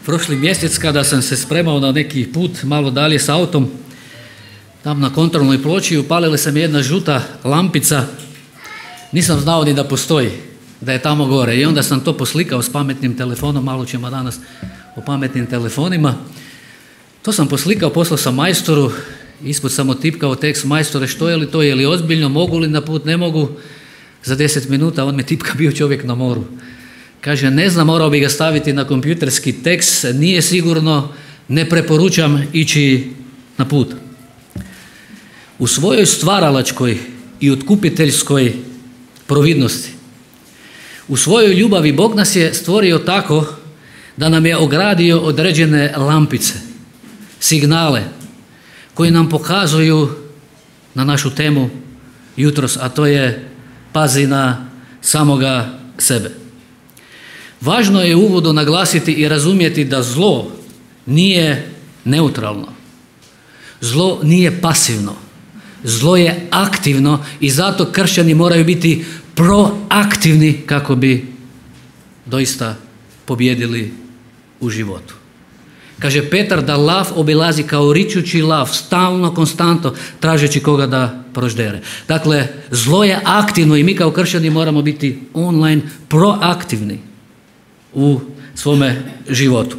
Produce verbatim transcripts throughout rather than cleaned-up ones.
Prošli mjesec kada sam se spremao na neki put malo dalje s autom, tam na kontrolnoj ploči upalila se mi jedna žuta lampica, nisam znao ni da postoji, da je tamo gore. I onda sam to poslikao s pametnim telefonom, malo ćemo danas o pametnim telefonima. To sam poslikao, poslao sam majstoru, ispod sam otipkao tekst: majstore, što je li to, je li ozbiljno, mogu li na put, ne mogu. Za deset minuta on me tipka, bio čovjek na moru. Kaže, ne znam, morao bi ga staviti na kompjuterski tekst, nije sigurno, ne preporučam ići na put. U svojoj stvaralačkoj i otkupiteljskoj providnosti, u svojoj ljubavi Bog nas je stvorio tako da nam je ogradio određene lampice, signale koji nam pokazuju na našu temu jutros, a to je pazi na samoga sebe. Važno je u uvodu naglasiti i razumjeti da zlo nije neutralno. Zlo nije pasivno. Zlo je aktivno i zato kršćani moraju biti proaktivni kako bi doista pobijedili u životu. Kaže Petar da lav obilazi kao ričući lav, stalno, konstantno, tražeći koga da proždere. Dakle, zlo je aktivno i mi kao kršćani moramo biti online proaktivni u svome životu.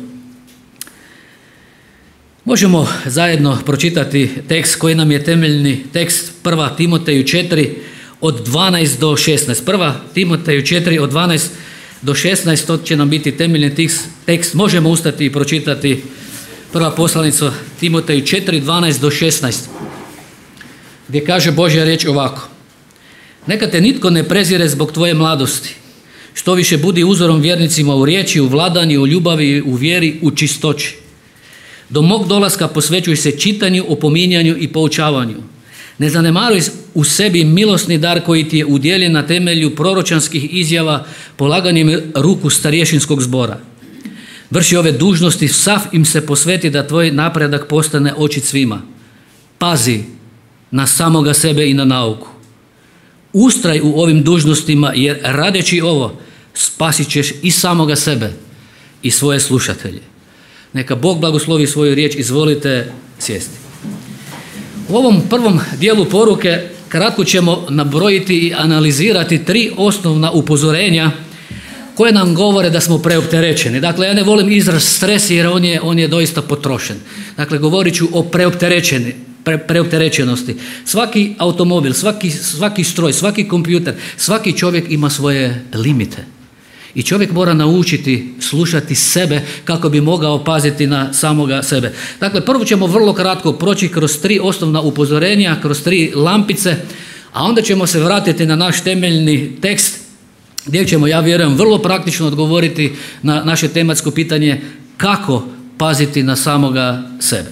Možemo zajedno pročitati tekst koji nam je temeljni tekst, prva Timoteju četiri od dvanaest do šesnaest. prva Timoteju četiri od dvanaest do šesnaest, to će nam biti temeljni tekst. Možemo ustati i pročitati prva poslanica Timoteju četiri, dvanaest do šesnaest, gdje kaže Božja riječ ovako: neka te nitko ne prezire zbog tvoje mladosti, što više budi uzorom vjernicima u riječi, u vladanju, u ljubavi, u vjeri, u čistoći. Do mog dolaska posvećuj se čitanju, opominjanju i poučavanju. Ne zanemaruj u sebi milosni dar koji ti je udjeljen na temelju proročanskih izjava polaganjem ruku starješinskog zbora. Vrši ove dužnosti, sav im se posveti da tvoj napredak postane očit svima. Pazi na samoga sebe i na nauku. Ustraj u ovim dužnostima, jer radeći ovo spasit ćeš i samoga sebe i svoje slušatelje. Neka Bog blagoslovi svoju riječ, izvolite sjesti. U ovom prvom dijelu poruke kratko ćemo nabrojiti i analizirati tri osnovna upozorenja koje nam govore da smo preopterećeni. Dakle, ja ne volim izraz stres jer on je, on je doista potrošen. Dakle, govorit ću o preopterećeni, pre, preopterećenosti. Svaki automobil, svaki, svaki stroj, svaki kompjuter, svaki čovjek ima svoje limite. I čovjek mora naučiti slušati sebe kako bi mogao paziti na samoga sebe. Dakle, prvo ćemo vrlo kratko proći kroz tri osnovna upozorenja, kroz tri lampice, a onda ćemo se vratiti na naš temeljni tekst gdje ćemo, ja vjerujem, vrlo praktično odgovoriti na naše tematsko pitanje kako paziti na samoga sebe.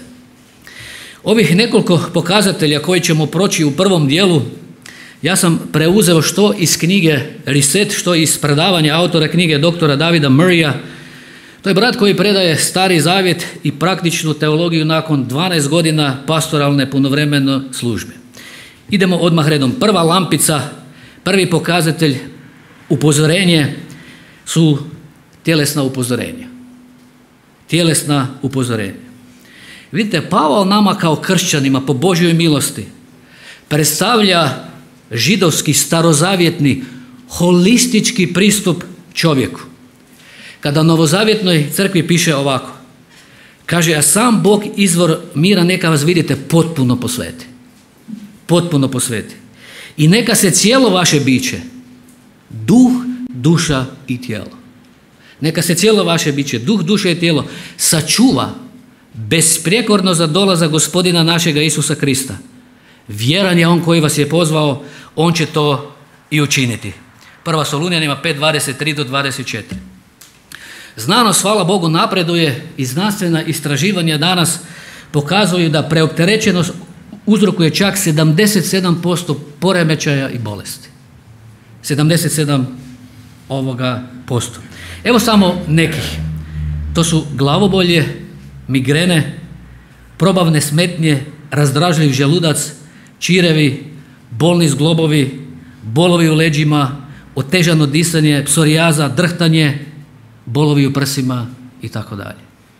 Ovih nekoliko pokazatelja koji ćemo proći u prvom dijelu ja sam preuzeo što iz knjige Reset, što iz predavanja autora knjige doktora Davida Murraya. To je brat koji predaje Stari zavjet i praktičnu teologiju nakon dvanaest godina pastoralne punovremene službe. Idemo odmah redom. Prva lampica, prvi pokazatelj, upozorenje su tjelesna upozorenja. Tjelesna upozorenja. Vidite, Pavao nama kao kršćanima po Božjoj milosti predstavlja židovski, starozavjetni, holistički pristup čovjeku. Kada novozavjetnoj crkvi piše ovako, kaže, a sam Bog izvor mira neka vas, vidite, potpuno posveti. Potpuno posveti. I neka se cijelo vaše biće, duh, duša i tijelo. Neka se cijelo vaše biće, duh, duša i tijelo sačuva besprijekorno za dolazak Gospodina našega Isusa Krista. Vjeran je on koji vas je pozvao, on će to i učiniti. Prva Solunjanima pet, dvadeset tri do dvadeset četiri. Znanost, hvala Bogu, napreduje i znanstvena istraživanja danas pokazuju da preopterećenost uzrokuje čak sedamdeset sedam posto poremećaja i bolesti. sedamdeset sedam ovoga posto. Evo samo nekih. To su glavobolje, migrene, probavne smetnje, razdražljiv želudac, čirevi, bolni zglobovi, bolovi u leđima, otežano disanje, psorijaza, drhtanje, bolovi u prsima i tako dalje.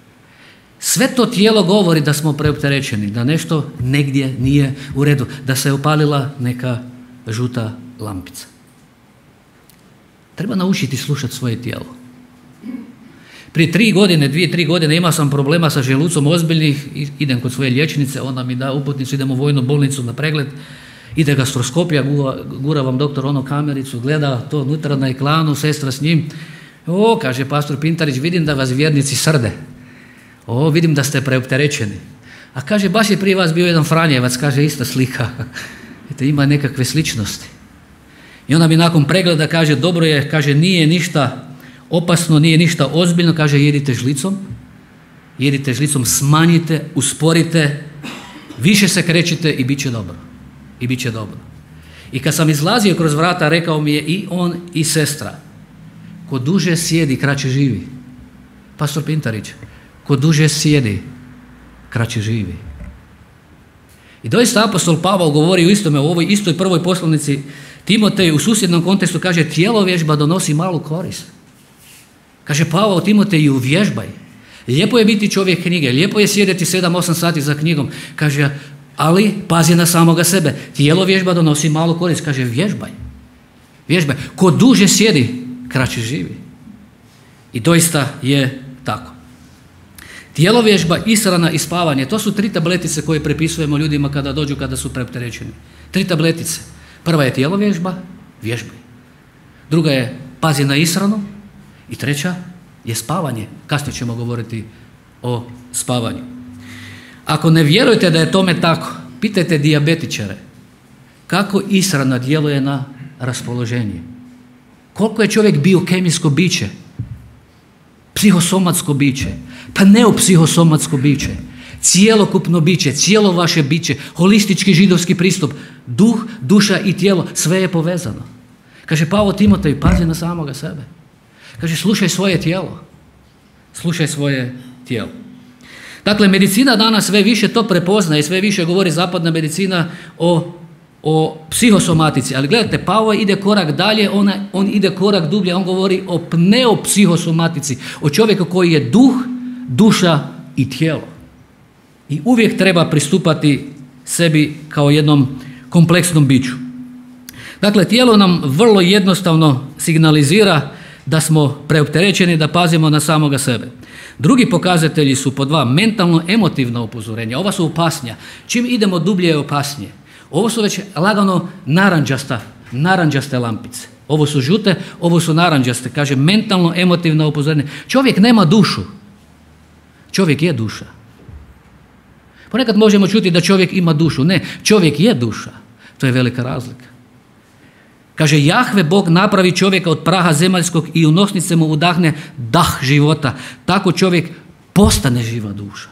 Sve to tijelo govori da smo preopterećeni, da nešto negdje nije u redu, da se je upalila neka žuta lampica. Treba naučiti slušati svoje tijelo. Prije tri godine, dvije, tri godine imao sam problema sa želucom ozbiljnih, idem kod svoje liječnice, ona mi da uputnicu, idem u vojnu bolnicu na pregled, ide gastroskopija, gura vam doktor ono kamericu, gleda to unutra na ekranu, sestra s njim. O, kaže pastor Pintarić, vidim da vas vjernici srde. O, vidim da ste preopterećeni. A kaže, baš je prije vas bio jedan Franjevac, kaže, ista slika. Eto, ima nekakve sličnosti. I ona mi nakon pregleda kaže, dobro je, kaže, nije ništa opasno, nije ništa ozbiljno, kaže, jedite žlicom, jedite žlicom, smanjite, usporite, više se krećite i bit će dobro. I bit će dobro. I kad sam izlazio kroz vrata, rekao mi je i on i sestra, ko duže sjedi, kraće živi. Pastor Pintarić, ko duže sjedi, kraće živi. I doista apostol Pavao govori u istome, u ovoj istoj prvoj poslanici Timotej u susjednom kontekstu kaže, tjelovježba donosi malu korist. Kaže Pavao Timoteju, vježbaj. Lijepo je biti čovjek knjige, lijepo je sjediti sedam osam sati za knjigom. Kaže, ali pazi na samoga sebe. Tjelovježba donosi malu korist. Kaže, vježbaj. Vježbaj. Ko duže sjedi, kraće živi. I doista je tako. Tjelovježba, ishrana i spavanje, to su tri tabletice koje prepisujemo ljudima kada dođu, kada su preopterećeni. Tri tabletice. Prva je tjelovježba, vježbaj. Druga je pazi na ishranu i treća je spavanje. Kasnije ćemo govoriti o spavanju. Ako ne vjerujete da je tome tako, pitajte dijabetičare kako ishrana djeluje na raspoloženje. Koliko je čovjek biokemijsko biće, psihosomatsko biće, pa neopsihosomatsko biće, cijelokupno biće, cijelo vaše biće, holistički židovski pristup, duh, duša i tijelo, sve je povezano. Kaže Pavao Timotej, pazi na samoga sebe. Kaže, slušaj svoje tijelo. Slušaj svoje tijelo. Dakle, medicina danas sve više to prepozna i sve više govori zapadna medicina o, o psihosomatici. Ali gledajte, Pavao ide korak dalje, on, on ide korak dublje, on govori o pneopsihosomatici, o čovjeku koji je duh, duša i tijelo. I uvijek treba pristupati sebi kao jednom kompleksnom biću. Dakle, tijelo nam vrlo jednostavno signalizira da smo preopterećeni, da pazimo na samoga sebe. Drugi pokazatelji su po dva, mentalno-emotivna upozorenja. Ova su opasnija. Čim idemo dublje je opasnije. Ovo su već lagano naranđasta, naranđaste lampice. Ovo su žute, ovo su naranđaste. Kaže mentalno-emotivna upozorenja. Čovjek nema dušu. Čovjek je duša. Ponekad možemo čuti da čovjek ima dušu. Ne, čovjek je duša. To je velika razlika. Kaže, Jahve Bog napravi čovjeka od praha zemaljskog i u nosnice mu udahne dah života. Tako čovjek postane živa duša.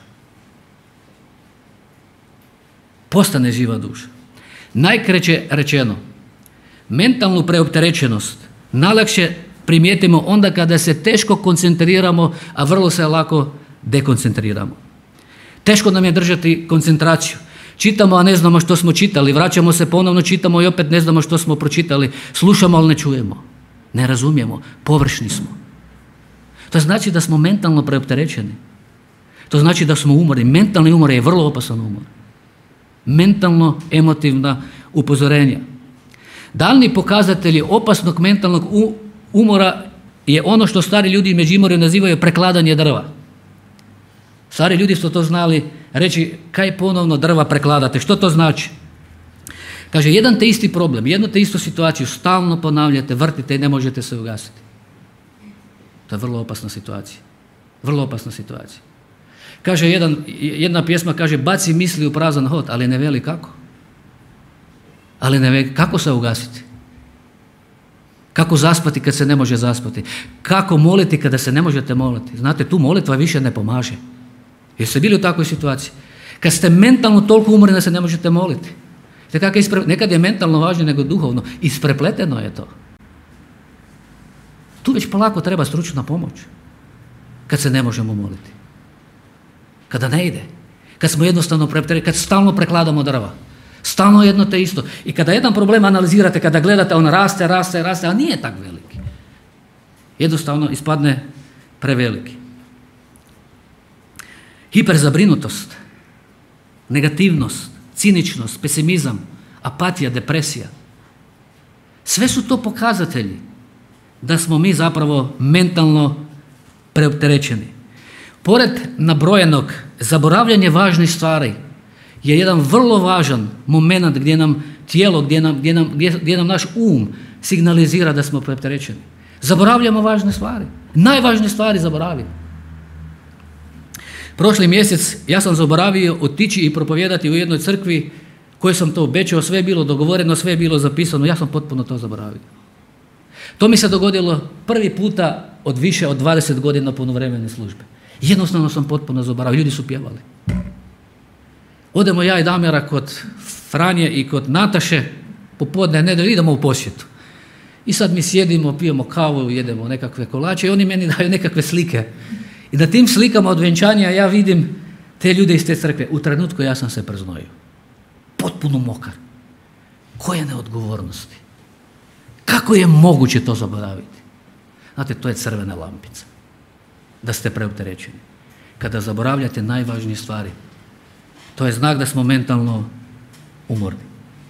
Postane živa duša. Najkraće rečeno, mentalnu preopterećenost najlakše primijetimo onda kada se teško koncentriramo, a vrlo se lako dekoncentriramo. Teško nam je držati koncentraciju. Čitamo, a ne znamo što smo čitali. Vraćamo se ponovno, čitamo i opet ne znamo što smo pročitali. Slušamo, ali ne čujemo. Ne razumijemo. Površni smo. To znači da smo mentalno preopterećeni. To znači da smo umorni. Mentalni umor je vrlo opasan umor. Mentalno emotivna upozorenja. Daljni pokazatelji opasnog mentalnog umora je ono što stari ljudi u Međimurju nazivaju prekladanje drva. Stari ljudi su to znali reći, kaj ponovno drva prekladate, što to znači? Kaže, jedan te isti problem, jednu te istu situaciju stalno ponavljate, vrtite i ne možete se ugasiti. To je vrlo opasna situacija. Vrlo opasna situacija. Kaže, jedan, jedna pjesma kaže, baci misli u prazan hod, ali ne veli kako. Ali ne veli kako se ugasiti. Kako zaspati kad se ne može zaspati. Kako moliti kada se ne možete moliti. Znate, tu molitva više ne pomaže. Jeste bili u takvoj situaciji? Kad ste mentalno toliko umorni da se ne možete moliti. Ispre... Nekad je mentalno važnije nego duhovno. Isprepleteno je to. Tu već polako treba stručna pomoć. Kad se ne možemo moliti. Kada ne ide. Kad smo jednostavno preopterećeni, kad stalno prekladamo drva. Stalno jedno te isto. I kada jedan problem analizirate, kada gledate, on raste, raste, raste, a nije tak veliki. Jednostavno ispadne preveliki. hiperzabrinutost, negativnost, ciničnost, pesimizam, apatija, depresija. Sve su to pokazatelji da smo mi zapravo mentalno preopterećeni. Pored nabrojenog, zaboravljanje važnih stvari je jedan vrlo važan moment gdje nam tijelo, gdje nam, gdje nam, gdje, gdje nam naš um signalizira da smo preopterećeni. Zaboravljamo važne stvari. Najvažnije stvari zaboravimo. Prošli mjesec ja sam zaboravio otići i propovijedati u jednoj crkvi kojoj sam to obećao, sve je bilo dogovoreno, sve je bilo zapisano, ja sam potpuno to zaboravio. To mi se dogodilo prvi puta od više od dvadeset godina punovremene službe. Jednostavno sam potpuno zaboravio, ljudi su pjevali. Odemo ja i Damjara kod Franje i kod Nataše, popodne, ne, idemo u posjetu. I sad mi sjedimo, pijemo kavu, jedemo nekakve kolače i oni meni daju nekakve slike. I na tim slikama od vjenčanja ja vidim te ljude iz te crkve. U trenutku ja sam se prznojio. Potpuno mokar. Koje neodgovornosti. Kako je moguće to zaboraviti? Znate, to je crvena lampica. Da ste preopterećeni. Kada zaboravljate najvažnije stvari, to je znak da smo mentalno umorni.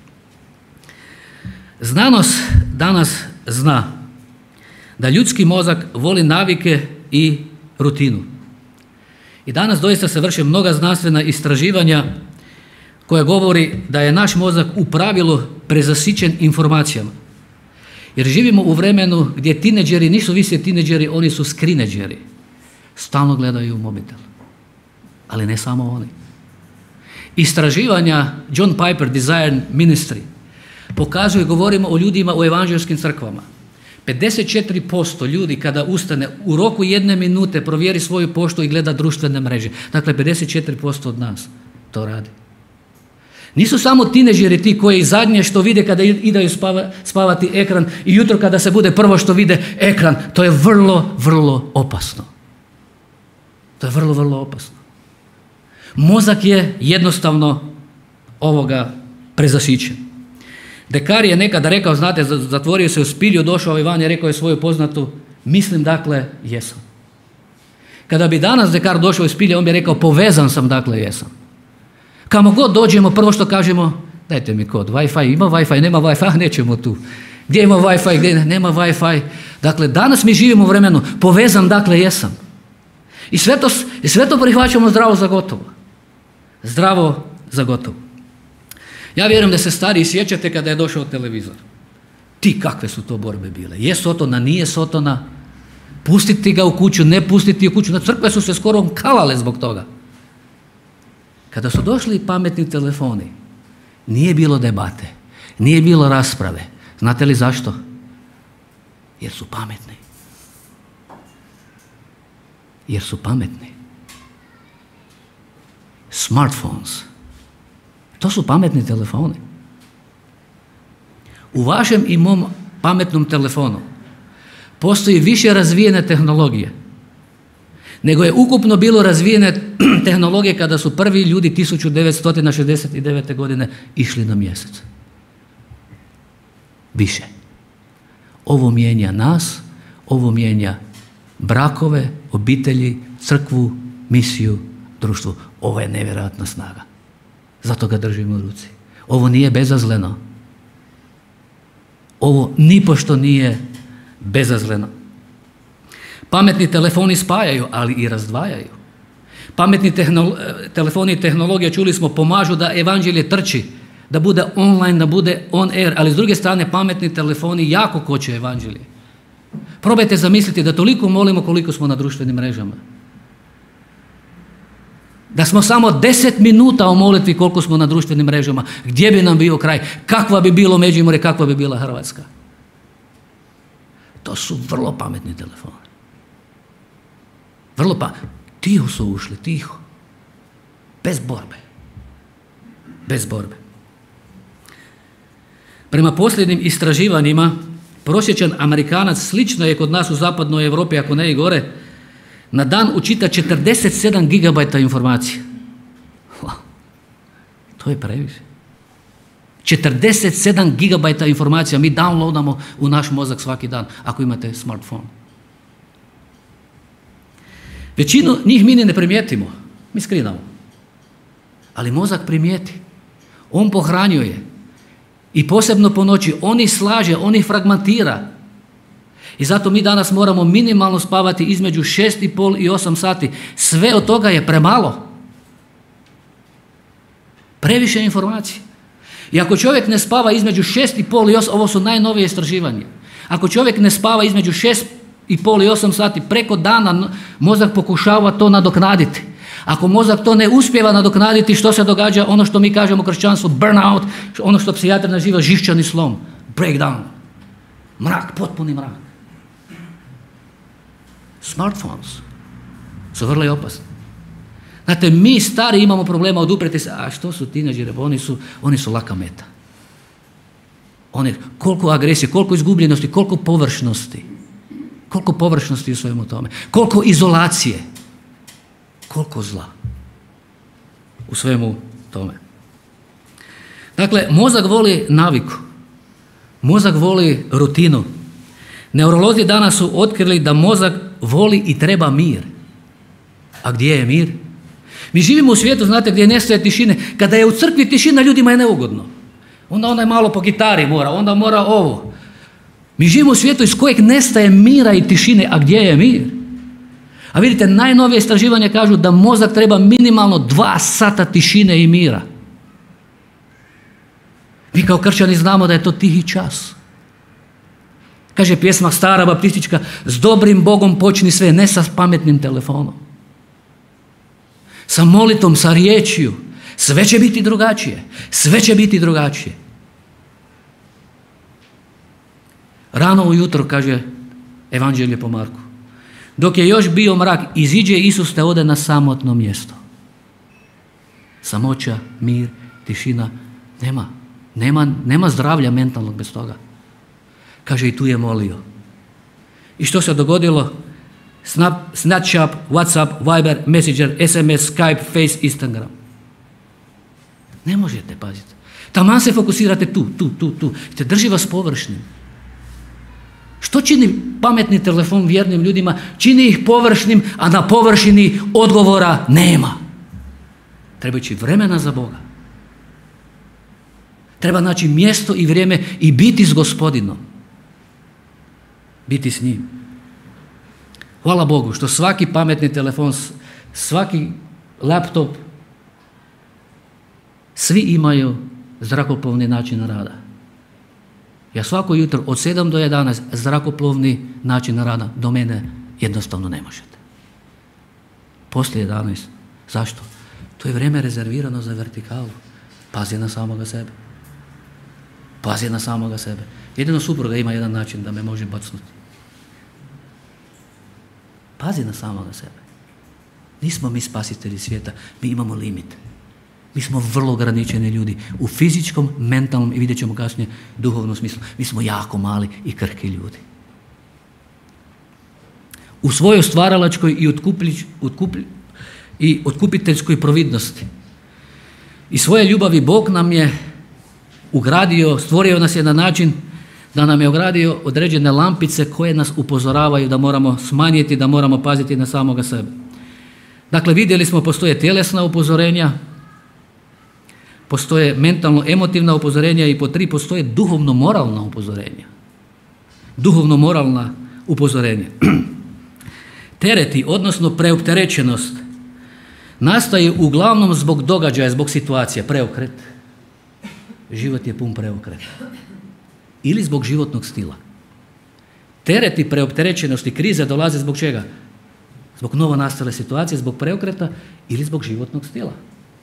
Znanost danas zna da ljudski mozak voli navike i rutinu. I danas doista se vrše mnoga znanstvena istraživanja koja govori da je naš mozak u pravilu prezasićen informacijama. Jer živimo u vremenu gdje tineđeri nisu više tineđeri, oni su skrineđeri. Stalno gledaju u mobitel. Ali ne samo oni. Istraživanja John Piper Design Ministry pokazuju, govorimo o ljudima u evanđelskim crkvama. pedeset četiri posto ljudi kada ustane u roku jedne minute provjeri svoju poštu i gleda društvene mreže. Dakle, pedeset četiri posto od nas to radi. Nisu samo tineđeri ti koji zadnje što vide kada idaju spava, spavati ekran i jutro kada se bude prvo što vide ekran. To je vrlo, vrlo opasno. To je vrlo, vrlo opasno. Mozak je jednostavno ovoga prezasićen. Dekar je nekada rekao, znate, zatvorio se u spilju, došao je van i rekao je svoju poznatu, mislim dakle jesam. Kada bi danas Dekar došao iz spilja, on bi rekao povezan sam, dakle jesam. Kamo god dođemo, prvo što kažemo, dajte mi kod, Wi-Fi, ima Wi-Fi, nema Wi-Fi, nećemo tu. Gdje ima Wi-Fi, gdje nema Wi-Fi. Dakle, danas mi živimo u vremenu, povezan, dakle jesam. I sve to, i sve to prihvaćamo zdravo za gotovo. Zdravo za gotovo. Ja vjerujem da se stariji sjećate kada je došao televizor. Ti kakve su to borbe bile. Je Sotona, nije Sotona. Pustiti ga u kuću, ne pustiti u kuću. Na crkve su se skoro kalale zbog toga. Kada su došli pametni telefoni, nije bilo debate, nije bilo rasprave. Znate li zašto? Jer su pametni. Jer su pametni. Smartphones. To su pametni telefoni. U vašem i mom pametnom telefonu postoji više razvijene tehnologije nego je ukupno bilo razvijene tehnologije kada su prvi ljudi tisuću devetsto šezdeset devete. godine išli na mjesec. Više. Ovo mijenja nas, ovo mijenja brakove, obitelji, crkvu, misiju, društvo. Ovo je nevjerojatna snaga. Zato ga držimo u ruci. Ovo nije bezazleno. Ovo nipošto nije bezazleno. Pametni telefoni spajaju, ali i razdvajaju. Pametni tehnolo- telefoni i tehnologija, čuli smo, pomažu da evanđelje trči, da bude online, da bude on air, ali s druge strane pametni telefoni jako koče evanđelje. Probajte zamisliti da toliko molimo koliko smo na društvenim mrežama. Da smo samo deset minuta o molitvi koliko smo na društvenim mrežama, gdje bi nam bio kraj, kakva bi bilo Međimurje, kakva bi bila Hrvatska. To su vrlo pametni telefoni. Vrlo pa, tiho su ušli, tiho. Bez borbe. Bez borbe. Prema posljednjim istraživanjima, prosječan Amerikanac, slično je kod nas u zapadnoj Europi, ako ne i gore, na dan učita četrdeset sedam gigabajta informacije. Wow. To je previše. četrdeset sedam gigabajta informacija mi downloadamo u naš mozak svaki dan, ako imate smartphone. Većinu njih mi ne primijetimo. mi skrinamo. Ali mozak primijeti. On pohranjuje. I posebno po noći. On ih slaže, on ih fragmentira. I zato mi danas moramo minimalno spavati između šest i pol i osam sati. Sve od toga je premalo. Previše informacije. I ako čovjek ne spava između šest i pol i osam, ovo su najnovije istraživanje. Ako čovjek ne spava između šest i pol i osam sati preko dana, mozak pokušava to nadoknaditi. Ako mozak to ne uspijeva nadoknaditi, što se događa? Ono što mi kažemo u kršćanstvu, burnout, ono što psihijatri naziva živčani slom, breakdown, mrak, potpuni mrak. Smartphones su vrlo opasni. Znate, mi stari imamo problema oduprijeti se, a što su tineđeri, oni su, oni su laka meta. Oni, koliko agresije, koliko izgubljenosti, koliko površnosti, koliko površnosti u svemu tome, koliko izolacije, koliko zla u svemu tome. Dakle, mozak voli naviku, mozak voli rutinu. Neurolozi danas su otkrili da mozak voli i treba mir. A gdje je mir? Mi živimo u svijetu, znate, gdje nestaje tišine. Kada je u crkvi tišina, ljudima je neugodno. Onda onaj malo po gitari mora, onda mora ovo. Mi živimo u svijetu iz kojeg nestaje mira i tišine, a gdje je mir? A vidite, najnovije istraživanja kažu da mozak treba minimalno dva sata tišine i mira. Mi kao kršćani znamo da je to tihi čas. Kaže pjesma stara baptistička, s dobrim Bogom počni sve, ne sa pametnim telefonom. Sa molitom, sa riječju, sve će biti drugačije. Sve će biti drugačije. Rano ujutro, kaže Evanđelje po Marku, dok je još bio mrak, iziđe Isus te ode na samotno mjesto. Samoća, mir, tišina, nema. Nema, nema zdravlja mentalnog bez toga. Kaže, i tu je molio. I što se dogodilo? Snap, Snapchat, WhatsApp, Viber, Messenger, S M S, Skype, Face, Instagram. Ne možete paziti. Taman se fokusirate tu, tu, tu, tu. Te drži vas površnim. Što čini pametni telefon vjernim ljudima? Čini ih površnim, a na površini odgovora nema. Treba ići vremena za Boga. Treba naći mjesto i vrijeme i biti s Gospodinom. Biti s njim. Hvala Bogu što svaki pametni telefon, svaki laptop, svi imaju zrakoplovni način rada. Ja svako jutro od sedam do jedanaest zrakoplovni način rada, do mene jednostavno ne možete. Poslije jedanaest. Zašto? To je vrijeme rezervirano za vertikalu. Pazi na samoga sebe. Pazi na samoga sebe. Jedino supruga ima jedan način da me može bacnuti. Pazi na samoga sebe. Nismo mi spasitelji svijeta, mi imamo limit. Mi smo vrlo ograničeni ljudi u fizičkom, mentalnom i vidjet ćemo kasnije duhovnom smislu. Mi smo jako mali i krhki ljudi. U svojoj stvaralačkoj i, otkuplji, otkupli, i otkupiteljskoj providnosti i svoje ljubavi Bog nam je ugradio, stvorio nas je na način da nam je ugradio određene lampice koje nas upozoravaju da moramo smanjiti, da moramo paziti na samoga sebe. Dakle, vidjeli smo, postoje tjelesna upozorenja, postoje mentalno-emotivna upozorenja i po tri postoje duhovno-moralna upozorenja. Duhovno-moralna upozorenja. Tereti, odnosno preopterećenost, nastaje uglavnom zbog događaja, zbog situacije, preokret. Život je pun preokreta. Ili zbog životnog stila. Tereti preopterećenosti, krize dolaze zbog čega? Zbog novo nastale situacije, zbog preokreta ili zbog životnog stila.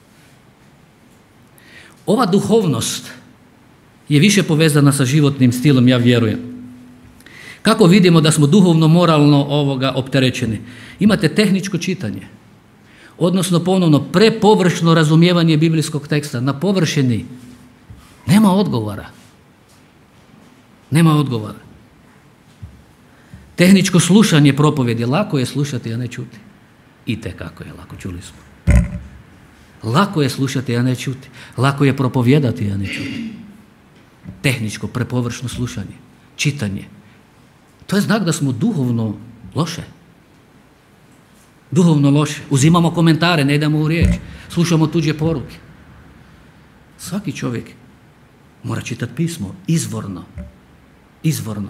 Ova duhovnost je više povezana sa životnim stilom, ja vjerujem. Kako vidimo da smo duhovno, moralno ovoga opterećeni? Imate tehničko čitanje, odnosno ponovno prepovršno razumijevanje biblijskog teksta. Na površini nema odgovora. Nema odgovora. Tehničko slušanje propovjedi, lako je slušati, a ne čuti. Itekako je lako, čuli smo. Lako je slušati, a ne čuti. Lako je propovijedati, a ne čuti. Tehničko, prepovršno slušanje, čitanje. To je znak da smo duhovno loše. duhovno loše. Uzimamo komentare, ne idemo u riječ. Slušamo tuđe poruke. Svaki čovjek mora čitati pismo izvorno. Izvorno.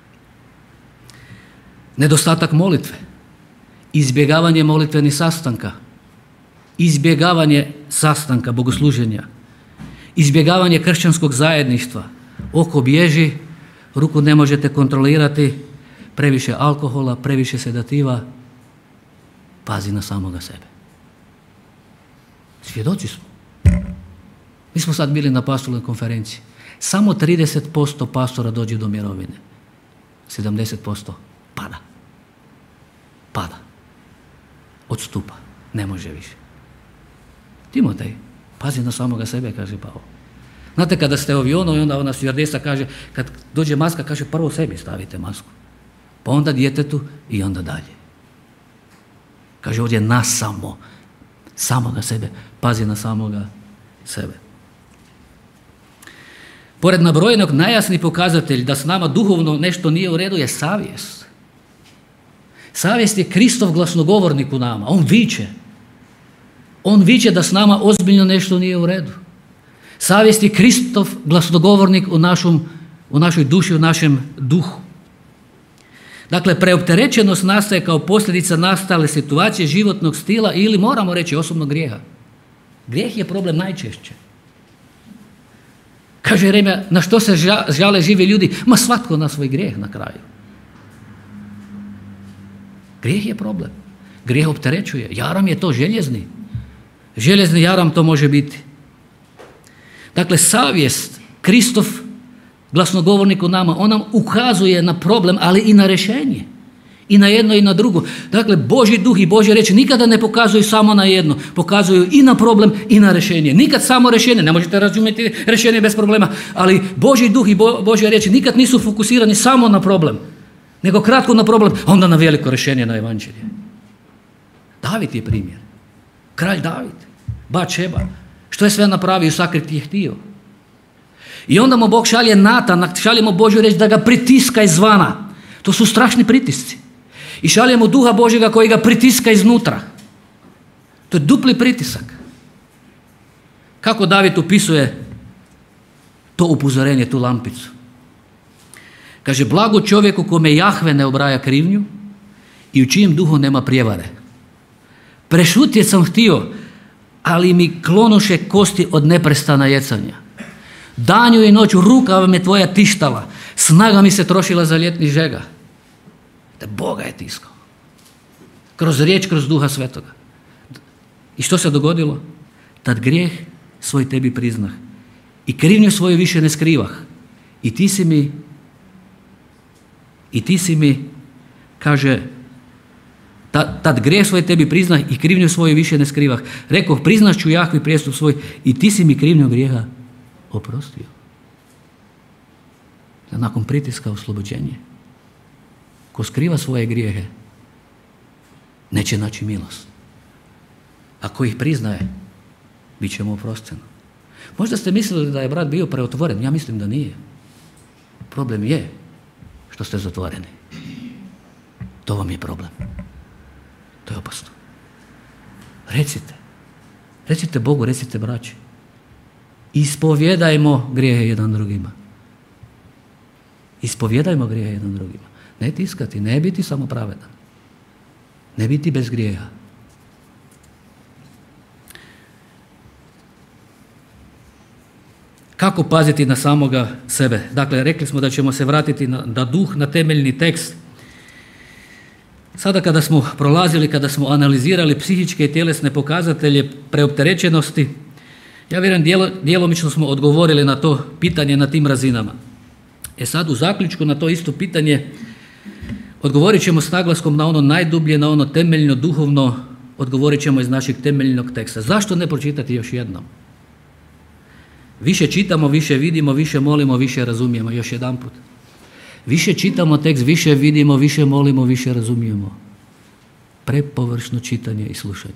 Nedostatak molitve. Izbjegavanje molitvenih sastanka. Izbjegavanje sastanka, bogosluženja. Izbjegavanje kršćanskog zajedništva. Oko bježi, ruku ne možete kontrolirati, previše alkohola, previše sedativa. Pazi na samoga sebe. Svjedoci smo. Mi smo sad bili na pastoralnoj konferenciji. Samo trideset posto pastora dođe do mirovine. sedamdeset posto pada. Pada. Odstupa. Ne može više. Timotej, pazi na samoga sebe, kaže Pavao. Znate, kada ste u avionu i onda ona stjuardesa kaže, kad dođe maska, kaže prvo sebi stavite masku. Pa onda djetetu i onda dalje. Kaže ovdje na samo. Samoga sebe. Pazi na samoga sebe. Pored nabrojenog najjasniji pokazatelj da s nama duhovno nešto nije u redu je savjest. Savjest je Kristov glasnogovornik u nama. On viče. On viče da s nama ozbiljno nešto nije u redu. Savjest je Kristov glasnogovornik u, našom, u našoj duši, u našem duhu. Dakle, preopterećenost nastaje kao posljedica nastale situacije životnog stila ili, moramo reći, osobnog grijeha. Grijeh je problem najčešće. Kaže Jeremija, na što se žale živi ljudi? Ma svatko na svoj grijeh na kraju. Grijeh je problem. Grijeh opterećuje. Jaram je to željezni. Željezni jaram to može biti. Dakle, savjest, Kristov glasnogovornik u nama, on nam ukazuje na problem, ali i na rješenje. I na jedno i na drugo. Dakle, Božji duh i Božje riječi nikada ne pokazuju samo na jedno. Pokazuju i na problem i na rješenje. Nikad samo rješenje. Ne možete razumjeti rješenje bez problema. Ali Božji duh i Božje riječi nikad nisu fokusirani samo na problem. Nego kratko na problem, a onda na veliko rješenje, na evanđelje. David je primjer. Kralj David. Bačeba. Što je sve napravio, sakriti je htio. I onda mu Bog šalje Natan, šalje mu Božju riječ da ga pritiska izvana. To su strašni pritisci. I šalje mu Duha Božjega koji ga pritiska iznutra. To je dupli pritisak. Kako David upisuje to upozorenje, tu lampicu? Kaže, blago čovjeku kome Jahve ne obraja krivnju i u čijem duhu nema prijevare. Prešutjet sam htio, ali mi klonuše kosti od neprestana jecanja. Danju i noću ruka vam je tvoja tištala, snaga mi se trošila za ljetni žega. Da Boga je tiskao. Kroz riječ, kroz Duha Svetoga. I što se dogodilo? Tad grijeh svoj tebi priznah. I krivnju svoju više ne skrivah. I ti si mi, i ti si mi, kaže, tad, tad grijeh svoj tebi priznah i krivnju svoju više ne skrivah. Rekoh, priznat ću Jahvi prijestup svoj i ti si mi krivnju grijeha oprostio. Da nakon pritiska oslobođenje. Ko skriva svoje grijehe, neće naći milost. Ako ih priznaje, bit će mu oprosteno. Možda ste mislili da je brat bio preotvoren, ja mislim da nije. Problem je što ste zatvoreni. To vam je problem. To je opasno. Recite. Recite Bogu, recite braći. Ispovjedajmo grijehe jedan drugima. Ispovjedajmo grijehe jedan drugima. Ne tiskati, ne biti samo pravedan. Ne biti bez grijeha. Kako paziti na samoga sebe? Dakle, rekli smo da ćemo se vratiti na, na duh, na temeljni tekst. Sada kada smo prolazili, kada smo analizirali psihičke i tjelesne pokazatelje preopterećenosti, ja vjerujem dijelo, djelomično smo odgovorili na to pitanje na tim razinama. E sad u zaključku na to isto pitanje odgovorit ćemo s naglaskom na ono najdublje, na ono temeljno, duhovno, odgovorit ćemo iz našeg temeljnog teksta. Zašto ne pročitati još jednom? Više čitamo, više vidimo, više molimo, više razumijemo. Još jedan put. Više čitamo tekst, više vidimo, više molimo, više razumijemo. Prepovršno čitanje i slušanje.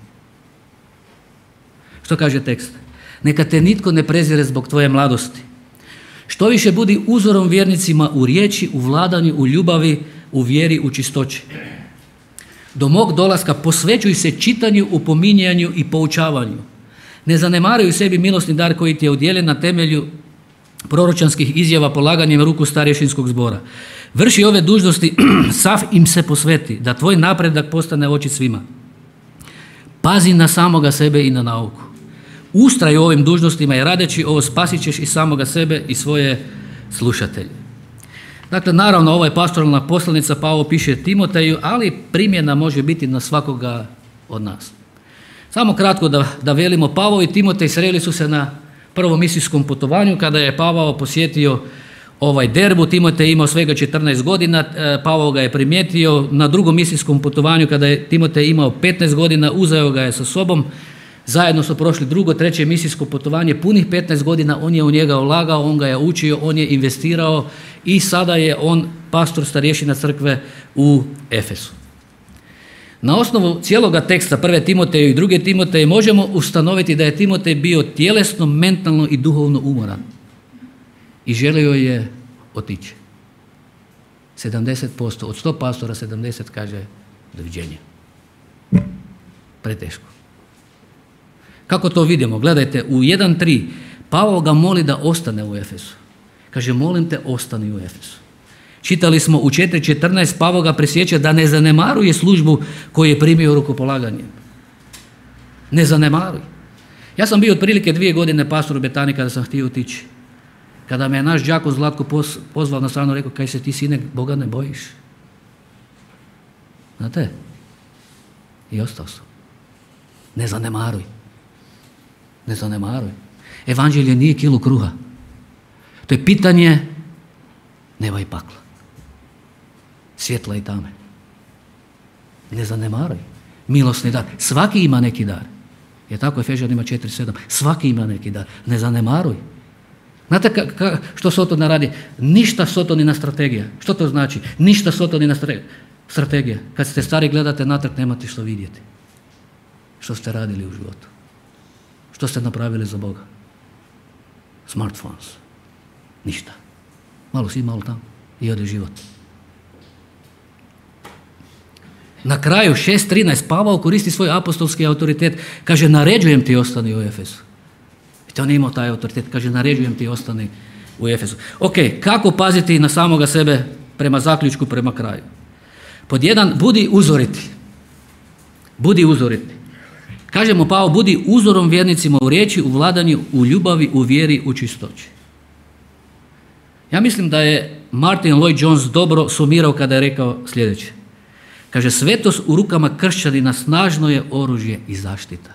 Što kaže tekst? Neka te nitko ne prezire zbog tvoje mladosti. Što više budi uzorom vjernicima u riječi, u vladanju, u ljubavi, u vjeri, u čistoći. Do mog dolaska posvećuj se čitanju, upominjanju i poučavanju. Ne zanemaruj sebi milosni dar koji ti je udjeljen na temelju proročanskih izjava polaganjem ruku starješinskog zbora. Vrši ove dužnosti, sav im se posveti, da tvoj napredak postane oči svima. Pazi na samoga sebe i na nauku. Ustraj u ovim dužnostima i radeći ovo spasit ćeš i samoga sebe i svoje slušatelje. Dakle, naravno, ovo je pastoralna poslanica, Pavao piše Timoteju, ali primjena može biti na svakoga od nas. Samo kratko da, da velimo, Pavao i Timotej sreli su se na prvom misijskom putovanju kada je Pavao posjetio ovaj Derbu. Timotej imao svega četrnaest godina, Pavao ga je primijetio. Na drugom misijskom putovanju kada je Timotej imao petnaest godina, uzeo ga je sa sobom. Zajedno su prošli drugo, treće misijsko putovanje, punih petnaest godina, on je u njega ulagao, on ga je učio, on je investirao i sada je on pastor starješina crkve u Efesu. Na osnovu cijeloga teksta prve Timoteju i druge Timoteje možemo ustanoviti da je Timotej bio tjelesno, mentalno i duhovno umoran i želio je otići. sedamdeset posto, od sto pastora sedamdeset kaže doviđenja. Preteško. Kako to vidimo? Gledajte, u jedan tri Pavao ga moli da ostane u Efesu. Kaže, molim te, ostani u Efesu. Čitali smo u četiri četrnaest, Pavao ga prisjeća da ne zanemaruje službu koju je primio rukopolaganjem. Ne zanemaruj. Ja sam bio otprilike dvije godine pastor u Betaniji kada sam htio otići. Kada me je naš đakon Zlatko pozvao na stranu, rekao, kaj se ti, sine, Boga ne bojiš? Znate? I ostao sam. Ne zanemaruj. Ne zanemaruj. Evanđelje nije kilo kruha. To je pitanje neba i pakla. Svjetla i tame. Ne zanemaruj. Milosni dar. Svaki ima neki dar. Je tako, Efežanima četiri sedam. Svaki ima neki dar. Ne zanemaruj. Znate ka, ka, što Sotonina radi? Ništa Sotonina strategija. Što to znači? Ništa Sotonina strategija. Kad ste stari gledate natrag, nemate što vidjeti. Što ste radili u životu? Što ste napravili za Boga? Smartphones. Ništa. Malo si, malo tamo. I ode život. Na kraju šest trinaest Pavao koristi svoj apostolski autoritet. Kaže, naređujem ti ostani u Efesu. I on je imao taj autoritet. Kaže, naređujem ti ostani u Efesu. Ok, kako paziti na samoga sebe prema zaključku, prema kraju? Pod jedan, budi uzoriti. Budi uzoriti. Kažemo Pavao, budi uzorom vjernicima u riječi, u vladanju, u ljubavi, u vjeri, u čistoći. Ja mislim da je Martin Lloyd Jones dobro sumirao kada je rekao sljedeće. Kaže, svetost u rukama kršćanina snažno je oružje i zaštita.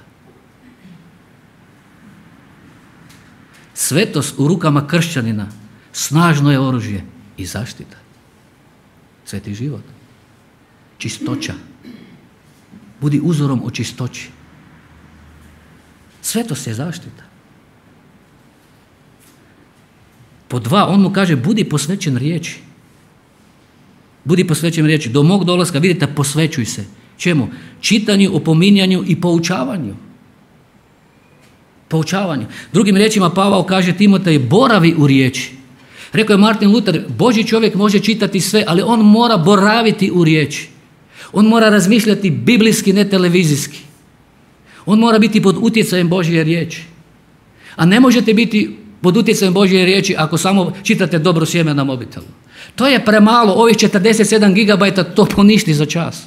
Svetost u rukama kršćanina snažno je oružje i zaštita. Sveti život. Čistoća. Budi uzorom u čistoći. Svetost je zaštita. Po dva, on mu kaže, budi posvećen riječi. Budi posvećen riječi. Do mog dolaska, vidite, posvećuj se. Čemu? Čitanju, opominjanju i poučavanju. Poučavanju. Drugim riječima Pavao kaže Timotej, boravi u riječi. Rekao je Martin Luther, Božji čovjek može čitati sve, ali on mora boraviti u riječi. On mora razmišljati biblijski, ne televizijski. On mora biti pod utjecajem Božje riječi. A ne možete biti pod utjecajem Božje riječi ako samo čitate dobro sjeme na mobitelu. To je premalo, ovih četrdeset sedam gigabajta to poništi za čas.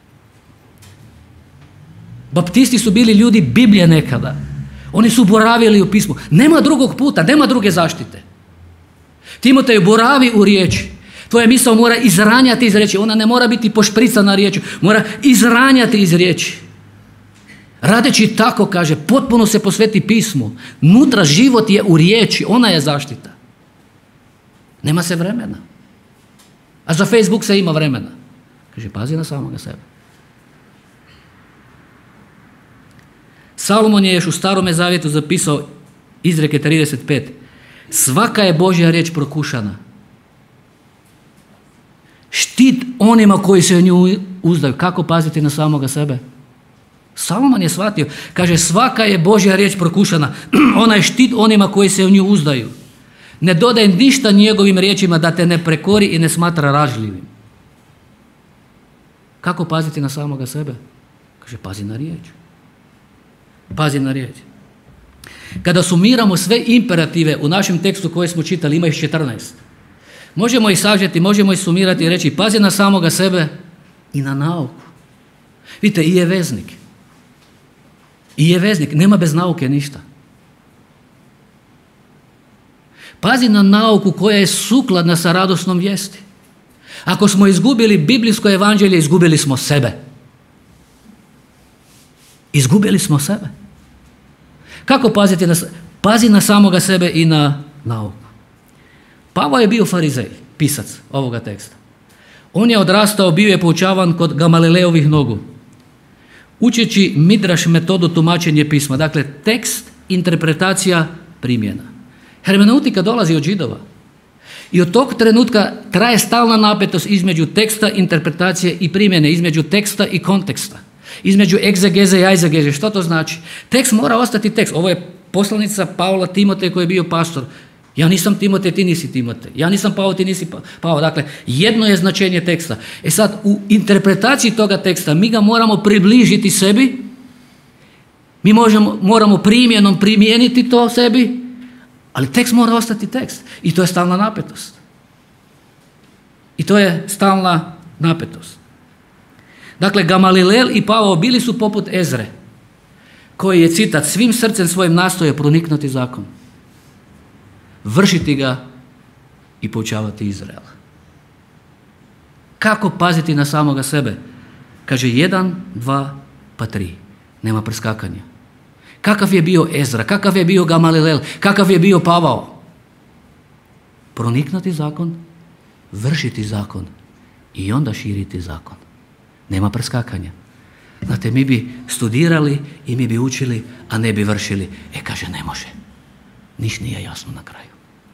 Baptisti su bili ljudi Biblije nekada. Oni su boravili u pismu. Nema drugog puta, nema druge zaštite. Timotej, boravi u riječi. Tvoja misao mora izranjati iz riječi. Ona ne mora biti pošpricana riječju. Mora izranjati iz riječi. Radeći tako, kaže, potpuno se posveti pismu. Nutra život je u riječi. Ona je zaštita. Nema se vremena. A za Facebook se ima vremena. Kaže, pazi na samoga sebe. Salomon je još u Starome zavjetu zapisao izreke trideset pet. Svaka je Božja riječ prokušana. Štit onima koji se u nju uzdaju. Kako paziti na samoga sebe? Salomon je shvatio. Kaže, svaka je Božja riječ prokušana. Ona je štit onima koji se u nju uzdaju. Ne dodaj ništa njegovim riječima da te ne prekori i ne smatra ražljivim. Kako paziti na samoga sebe? Kaže, pazi na riječ. Pazi na riječ. Kada sumiramo sve imperative u našem tekstu koje smo čitali, ima ih četrnaest. Možemo ih sažeti, možemo ih sumirati i reći, pazi na samoga sebe i na nauku. Vidite, i je veznik. I je veznik, nema bez nauke ništa. Pazi na nauku koja je sukladna sa radosnom vijesti. Ako smo izgubili biblijsko evanđelje, izgubili smo sebe. Izgubili smo sebe. Kako paziti na sebe? Pazi na samoga sebe i na nauku. Pavao je bio farizej, pisac ovoga teksta. On je odrastao, bio je poučavan kod Gamalileovih nogu, učeći midraš metodu tumačenja pisma. Dakle, tekst, interpretacija, primjena. Hermeneutika dolazi od Židova. I od tog trenutka traje stalna napetost između teksta, interpretacije i primjene, između teksta i konteksta, između egzegeze i ajzegeze. Što to znači? Tekst mora ostati tekst. Ovo je poslanica Pavla Timoteju koji je bio pastor. Ja nisam Timotej, ti nisi Timotej. Ja nisam Pavao, ti nisi Pavao. Dakle, jedno je značenje teksta. E sad, u interpretaciji toga teksta mi ga moramo približiti sebi, mi možemo, moramo primjenom primijeniti to sebi, ali tekst mora ostati tekst. I to je stalna napetost. I to je stalna napetost. Dakle, Gamalilel i Pavao bili su poput Ezre, koji je, citat, svim srcem svojim nastoje proniknuti zakon, vršiti ga i poučavati Izrael. Kako paziti na samoga sebe? Kaže jedan, dva, pa tri. Nema preskakanja. Kakav je bio Ezra, kakav je bio Gamalilel, kakav je bio Pavao? Proniknuti zakon, vršiti zakon i onda širiti zakon. Nema preskakanja. Znate, mi bi studirali i mi bi učili, a ne bi vršili. E, kaže, ne može. Niš nije jasno na kraju.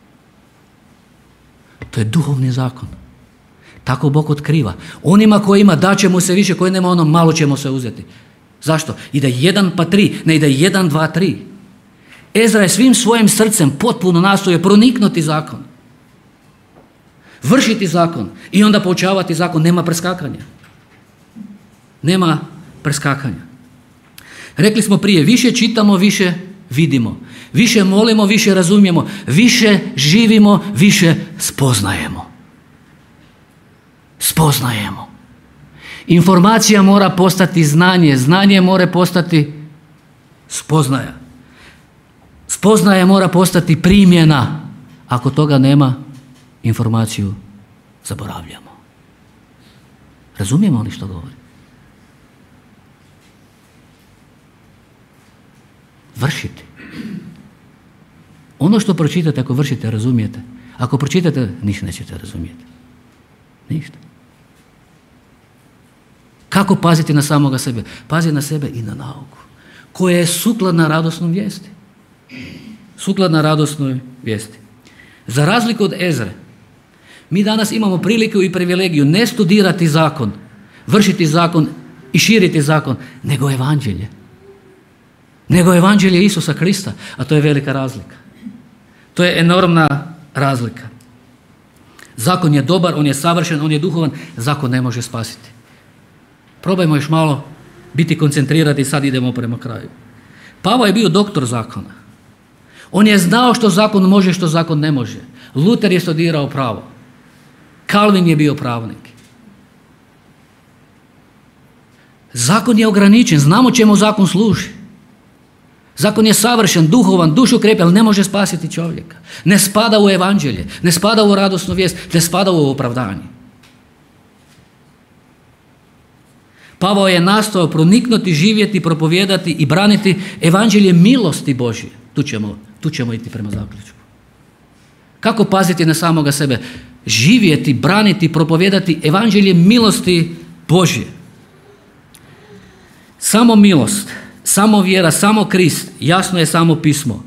To je duhovni zakon. Tako Bog otkriva. Onima kojima daće mu se više, koji nema ono, malo ćemo se uzeti. Zašto? Ide jedan pa tri, ne ide jedan, dva, tri. Ezra je svim svojim srcem potpuno nastoje proniknuti zakon. Vršiti zakon i onda poučavati zakon. Nema preskakanja. Nema preskakanja. Rekli smo prije, više čitamo, više vidimo. Više molimo, više razumijemo. Više živimo, više spoznajemo. Spoznajemo. Informacija mora postati znanje, znanje mora postati spoznaja. Spoznaja mora postati primjena. Ako toga nema, informaciju zaboravljamo. Razumijemo li što govorim? Vršiti. Ono što pročitate, ako vršite, razumijete. Ako pročitate, ništa nećete razumijeti. Ništa. Kako paziti na samoga sebe? Pazi na sebe i na nauku, koja je sukladna radosnom vijesti. Sukladna radosnoj vijesti. Za razliku od Ezre, mi danas imamo priliku i privilegiju ne studirati zakon, vršiti zakon i širiti zakon, nego evanđelje. Nego evanđelje Isusa Krista, a to je velika razlika. To je enormna razlika. Zakon je dobar, on je savršen, on je duhovan, zakon ne može spasiti. Probajmo još malo biti koncentrirati i sad idemo prema kraju. Pavao je bio doktor zakona. On je znao što zakon može, što zakon ne može. Luter je studirao pravo. Calvin je bio pravnik. Zakon je ograničen, znamo čemu zakon služi. Zakon je savršen, duhovan, dušu krepi, ali ne može spasiti čovjeka. Ne spada u evanđelje, ne spada u radosnu vijest, ne spada u opravdanje. Pavao je nastojao proniknuti, živjeti, propovijedati i braniti evanđelje milosti Božje. Tu ćemo, tu ćemo iti prema zaključku. Kako paziti na samoga sebe? Živjeti, braniti, propovijedati evanđelje milosti Božje. Samo milost, samo vjera, samo Krist, jasno je samo pismo,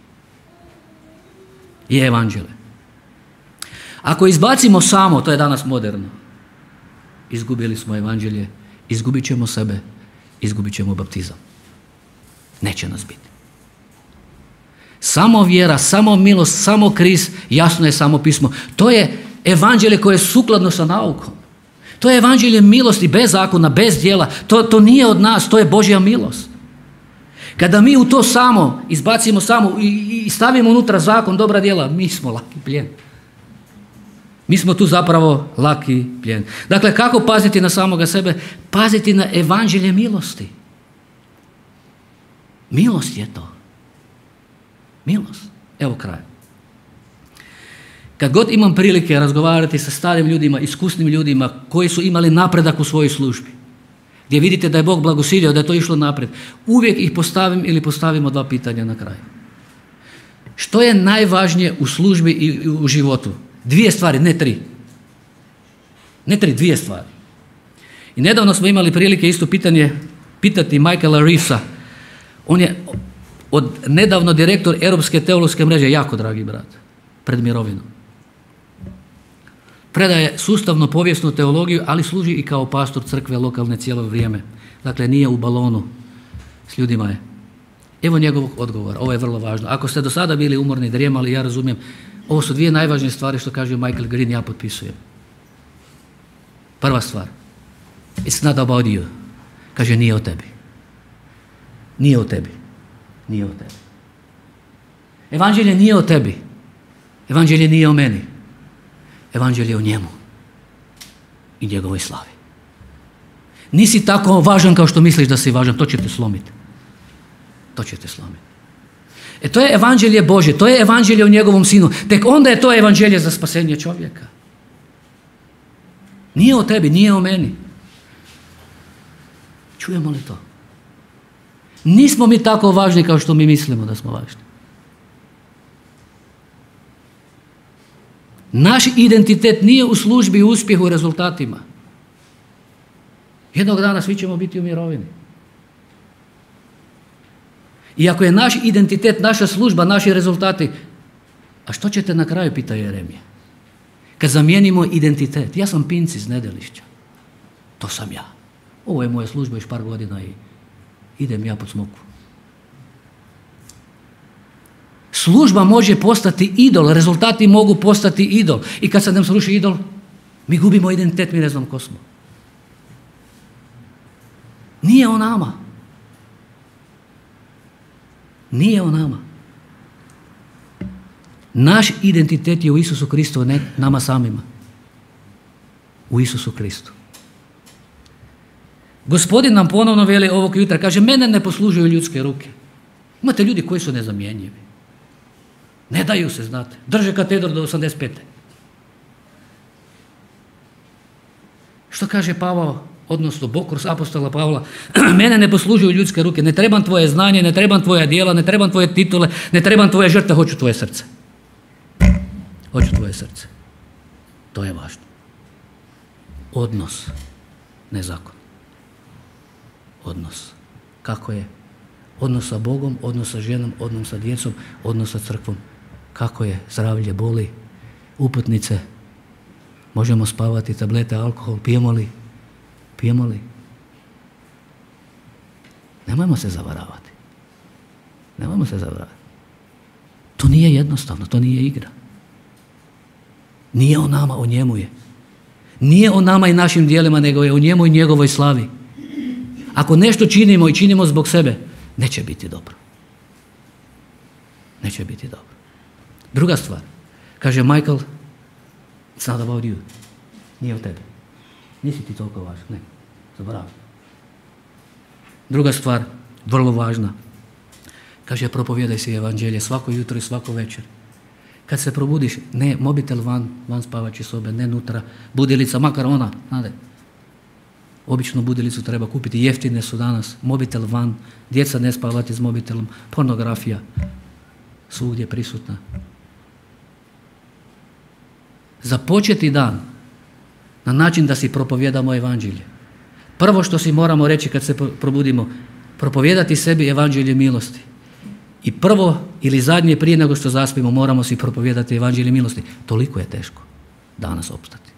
je evanđelje. Ako izbacimo samo, to je danas moderno, izgubili smo evanđelje, izgubit ćemo sebe, izgubit ćemo baptizam. Neće nas biti. Samo vjera, samo milost, samo Krist, jasno je samo pismo. To je evanđelje koje je sukladno sa naukom. To je evanđelje milosti, bez zakona, bez djela. To, to nije od nas, to je Božja milost. Kada mi u to samo izbacimo samo i, i stavimo unutra zakon, dobra djela, mi smo laki plijen. Mi smo tu zapravo laki plijen. Dakle, kako paziti na samoga sebe? Paziti na evanđelje milosti. Milost je to. Milost. Evo kraj. Kad god imam prilike razgovarati sa starim ljudima, iskusnim ljudima koji su imali napredak u svojoj službi, gdje vidite da je Bog blagosilio, da je to išlo naprijed, uvijek ih postavim ili postavimo dva pitanja na kraju. Što je najvažnije u službi i u životu? Dvije stvari, ne tri. Ne tri, dvije stvari. I nedavno smo imali prilike isto pitanje pitati Michaela Reevesa. On je od nedavno direktor Europske teološke mreže, jako dragi brat, pred mirovinom. Predaje sustavno povijesnu teologiju, ali služi i kao pastor crkve lokalne cijelo vrijeme. Dakle, nije u balonu, s ljudima je. Evo njegovog odgovora, ovo je vrlo važno. Ako ste do sada bili umorni, drijemali, ja razumijem, ovo su dvije najvažnije stvari što kaže Michael Green, ja potpisujem. Prva stvar, it's not about you. Kaže, nije o tebi. Nije o tebi. Nije o tebi. Evanđelje nije o tebi. Evanđelje nije o meni. Evanđelje je o njemu i njegovoj slavi. Nisi tako važan kao što misliš da si važan, to će te slomiti. To će te slomiti. E to je evanđelje Božje, to je evanđelje o njegovom sinu. Tek onda je to evanđelje za spasenje čovjeka. Nije o tebi, nije o meni. Čujemo li to? Nismo mi tako važni kao što mi mislimo da smo važni. Naš identitet nije u službi, u uspjehu, u rezultatima. Jednog dana svi ćemo biti u mirovini. I ako je naš identitet, naša služba, naši rezultati, a što ćete na kraju, pita Jeremija? Kad zamijenimo identitet, ja sam Pinc iz Nedelišća, to sam ja. Ovo je moja služba još par godina i idem ja pod smoku. Služba može postati idol, rezultati mogu postati idol. I kad se nam sruši idol, mi gubimo identitet, mi ne znam ko smo. Nije o nama. Nije o nama. Naš identitet je u Isusu Kristu, ne nama samima. U Isusu Kristu. Gospodin nam ponovno veli ovog jutra, kaže, mene ne poslužuju ljudske ruke. Imate ljudi koji su nezamjenjivi. Ne daju se, znate. Drže katedru do osamdeset pete. Što kaže Pavao, odnosno Bog kroz apostola Pavla? Mene ne poslužuju ljudske ruke. Ne trebam tvoje znanje, ne trebam tvoja djela, ne trebam tvoje titule, ne trebam tvoje žrtve, hoću tvoje srce. Hoću tvoje srce. To je važno. Odnos, ne zakon. Odnos. Kako je? Odnos sa Bogom, odnos sa ženom, odnos sa djecom, odnos sa crkvom. Kako je? Zdravlje, boli, uputnice, možemo spavati, tablete, alkohol, pijemo li? Pijemo li? Nemojmo se zavaravati. Nemojmo se zavaravati. To nije jednostavno, to nije igra. Nije o nama, o njemu je. Nije o nama i našim djelima, nego je o njemu i njegovoj slavi. Ako nešto činimo i činimo zbog sebe, neće biti dobro. Neće biti dobro. Druga stvar, kaže Michael, it's not about you. Nije o tebi. Nisi ti toliko važan. Ne, zaboravim. Druga stvar, vrlo važna. Kaže, propovijedaj si evanđelje svako jutro i svako večer. Kad se probudiš, ne mobitel van, van spavaće sobe, ne nutra, budilica, makar ona, znate. Obično budilicu treba kupiti, jeftine su danas, mobitel van, djeca ne spavati s mobitelom, pornografija, svugdje prisutna. Započeti dan na način da si propovijedamo evanđelje. Prvo što si moramo reći kad se probudimo, propovijedati sebi evanđelje milosti. I prvo ili zadnje prije nego što zaspimo moramo si propovijedati evanđelje milosti. Toliko je teško danas opstati.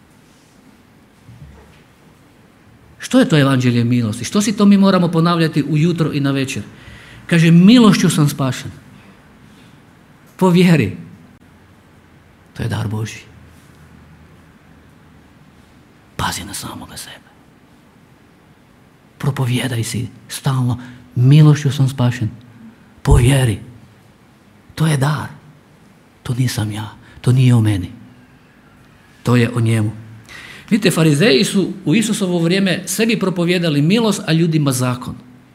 Što je to evanđelje milosti? Što si to mi moramo ponavljati ujutro i na večer? Kaže, milošću sam spašen. Po vjeri. To je dar Božji. pazi na samoga sebe. Propovijedaj si stalno, milošću sam spašen. Po vjeri. To je dar. To nisam ja. To nije o meni. To je o njemu. Vidite, farizeji su u Isusovo vrijeme sebi propovijedali milost, a ljudima zakon.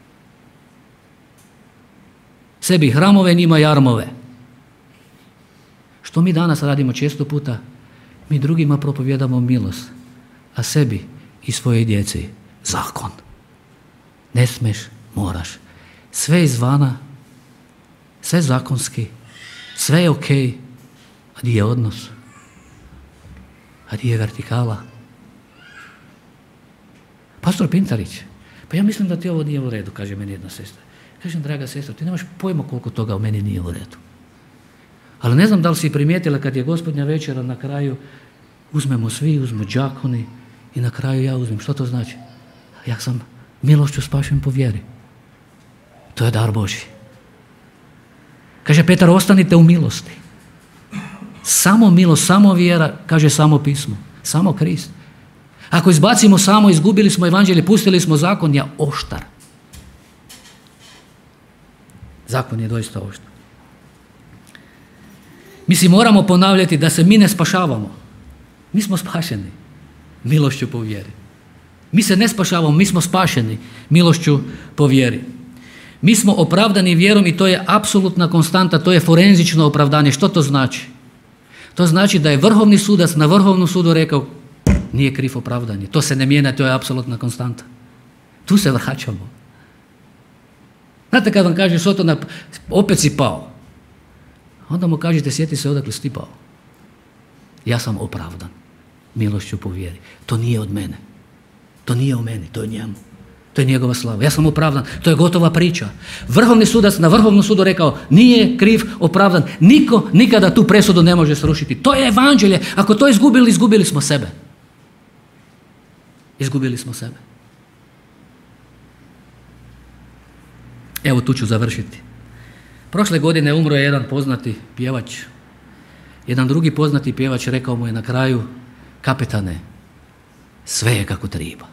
Sebi hramove, njima jarmove. Što mi danas radimo često puta? Mi drugima propovijedamo milost, a sebi i svoje djeci zakon. Ne smeš, moraš. Sve izvana, sve zakonski, sve je ok, a di je odnos? A di je vertikala? Pastor Pintarić, pa ja mislim da ti ovo nije u redu, kaže meni jedna sestra. Kažem, draga sestra, ti nemaš pojma koliko toga u meni nije u redu. Ali ne znam da li si primijetila kad je gospodnja večera na kraju, uzmemo svi, uzmu đakoni i na kraju ja uzmem. Što to znači? Ja sam milošću spašen po vjeri. To je dar Božji. Kaže Petar, ostanite u milosti. Samo milost, samo vjera, kaže samo pismo, samo Krist. Ako izbacimo samo, izgubili smo evanđelje, pustili smo zakon, je oštar. Zakon je doista oštar. Mi si moramo ponavljati da se mi ne spašavamo. Mi smo spašeni milošću po vjeri. Mi se ne spašavamo, mi smo spašeni milošću po vjeri. Mi smo opravdani vjerom i to je apsolutna konstanta, to je forenzično opravdanje. Što to znači? To znači da je vrhovni sudac na vrhovnom sudu rekao nije kriv opravdanje. To se ne mijenja, to je apsolutna konstanta. Tu se vraćamo. Znate kad vam kaže Sotona, opet si pao. Onda mu kažete, sjeti se odakle si ti pao. Ja sam opravdan milošću po vjeri. To nije od mene. To nije o meni, to je njemu. To je njegova slava. Ja sam opravdan. To je gotova priča. Vrhovni sudac na vrhovnom sudu rekao nije kriv, opravdan. Niko nikada tu presudu ne može srušiti. To je evanđelje. Ako to izgubili, izgubili smo sebe. Izgubili smo sebe. Evo tu ću završiti. Prošle godine umro je jedan poznati pjevač. Jedan drugi poznati pjevač rekao mu je na kraju, kapetane, sve je kako treba.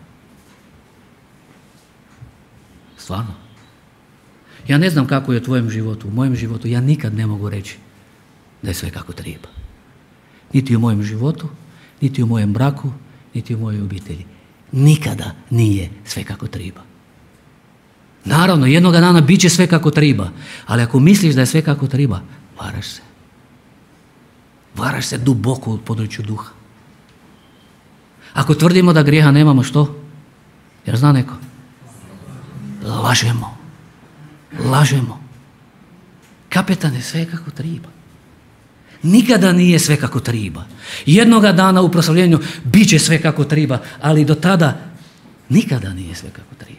Stvarno. Ja ne znam kako je u tvojem životu, u mojem životu, ja nikad ne mogu reći da je sve kako treba. Niti u mojem životu, niti u mojem braku, niti u mojoj obitelji. Nikada nije sve kako treba. Naravno, jednoga dana bit će sve kako treba, ali ako misliš da je sve kako treba, varaš se. Varaš se duboko u području duha. Ako tvrdimo da grijeha nemamo, što? Jer zna neko? Lažemo. Lažemo. Kapetane, sve kako treba. Nikada nije sve kako treba. Jednoga dana u proslavljenju bit će sve kako treba, ali do tada nikada nije sve kako treba.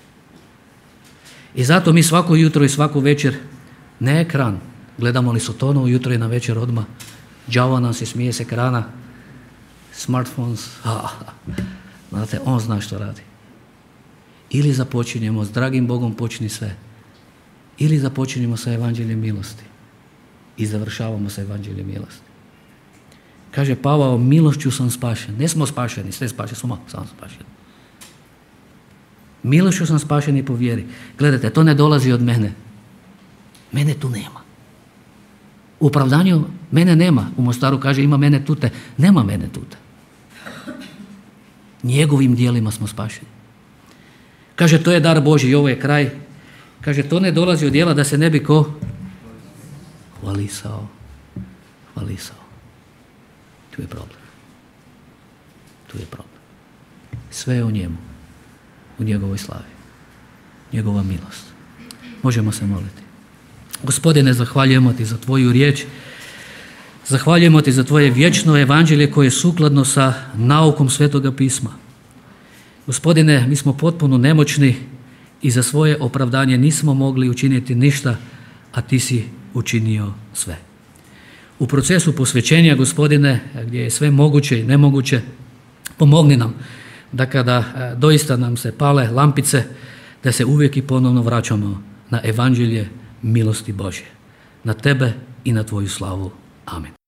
I zato mi svako jutro i svaku večer, ne ekran, gledamo li Sotonu ujutro i na večer odmah, đavo nam se smije s ekrana, smartphones, ha, ha. Znate, on zna što radi. Ili započinjemo s dragim Bogom počni sve, ili započinjemo sa evanđeljem milosti i završavamo sa evanđeljem milosti. Kaže Pavao, milošću sam spašen. Ne smo spašeni, sve spašeni, smo sam spašeni. Milošću sam spašen i po vjeri. Gledajte, to ne dolazi od mene. Mene tu nema. U opravdanju mene nema. U Mostaru kaže ima mene tute. Nema mene tute. Njegovim dijelima smo spašeni. Kaže, to je dar Božji i ovo je kraj. Kaže, to ne dolazi od dijela da se ne bi ko hvalisao. Hvalisao. Tu je problem. Tu je problem. Sve je u njemu. U njegovoj slavi. Njegova milost. Možemo se moliti. Gospodine, zahvaljujemo ti za tvoju riječ. Zahvaljujemo ti za tvoje vječno evanđelje koje je sukladno sa naukom Svetoga pisma. Gospodine, mi smo potpuno nemoćni i za svoje opravdanje nismo mogli učiniti ništa, a ti si učinio sve. U procesu posvećenja, Gospodine, gdje je sve moguće i nemoguće, pomogni nam da kada doista nam se pale lampice, da se uvijek i ponovno vraćamo na evanđelje milosti Božje, na tebe i na tvoju slavu. Amen.